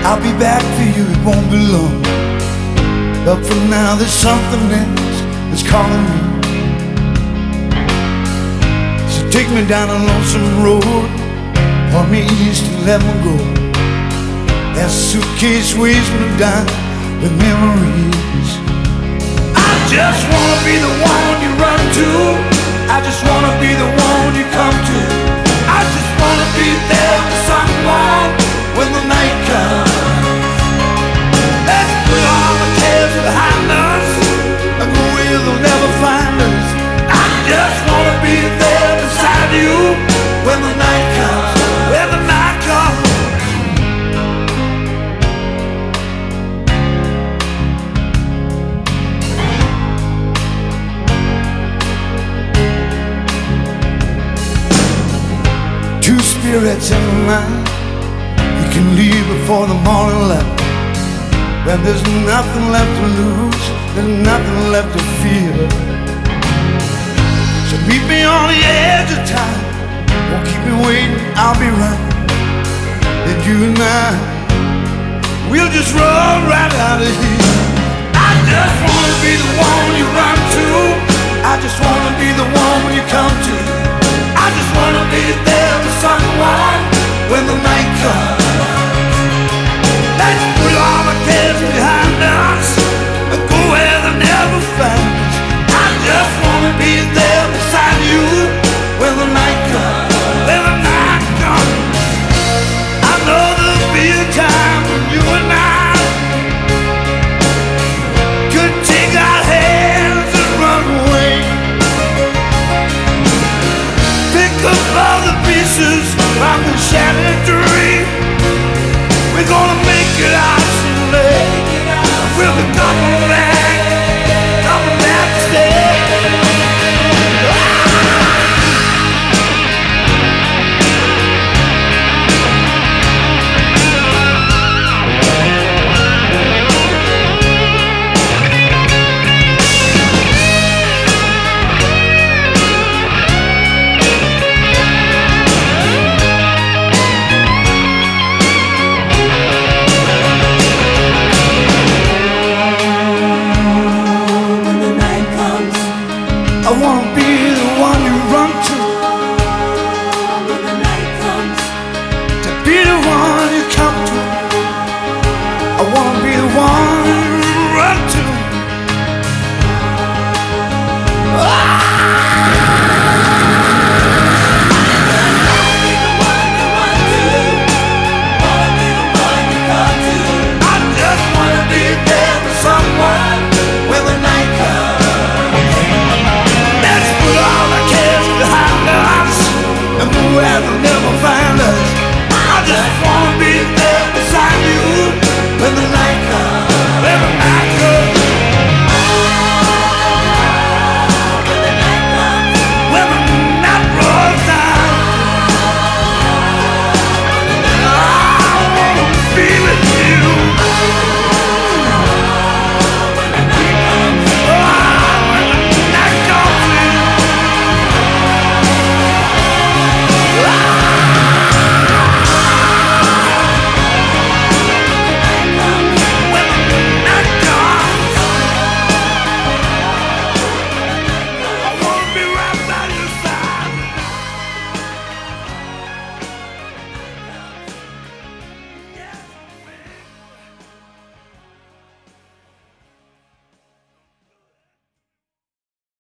I'll be back for you, it won't be long. But for now there's something else that's calling me. So take me down a lonesome road, point me east and let me go. That suitcase weighs me down with memories. I just wanna be the one you run to. I just wanna be the one you come to. I just wanna be there for someone when the night comes. Let's put all the cares behind us and go where they'll never find us. I just wanna be there beside you when the night comes, when the night comes. Two spirits in the night, you can leave before the morning light. When there's nothing left to lose, there's nothing left to fear. So meet me on the edge of time, won't keep me waiting, I'll be right. Then you and I, we'll just run right out of here. I just wanna be the one you run to.